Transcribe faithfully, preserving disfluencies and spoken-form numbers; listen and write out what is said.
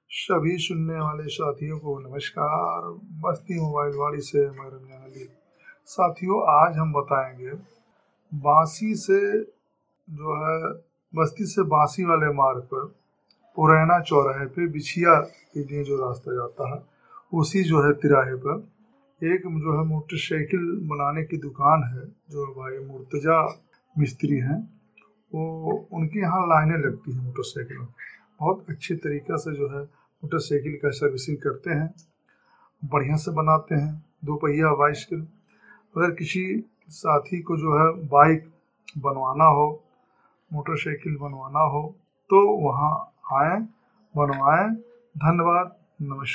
सभी सुनने वाले साथियों को नमस्कार। मस्ती मोबाइल वाड़ी से मैं रमजान अली। साथियों, आज हम बताएंगे बांसी से जो है बस्ती से बांसी वाले मार्ग पर पुरैना चौराहे पे बिछिया के लिए जो रास्ता जाता है, उसी जो है तिराहे पर एक जो है मोटरसाइकिल बनाने की दुकान है। जो भाई मुर्तजा मिस्त्री हैं, वो उनके यहाँ लाइनें लगती हैं मोटरसाइकिल में। बहुत अच्छे तरीक़े से जो है मोटरसाइकिल का सर्विसिंग करते हैं, बढ़िया से बनाते हैं। दो पहिया बाइसिकल, अगर किसी साथी को जो है बाइक बनवाना हो, मोटरसाइकिल बनवाना हो, तो वहाँ आएँ, बनवाएं। धन्यवाद, नमस्कार।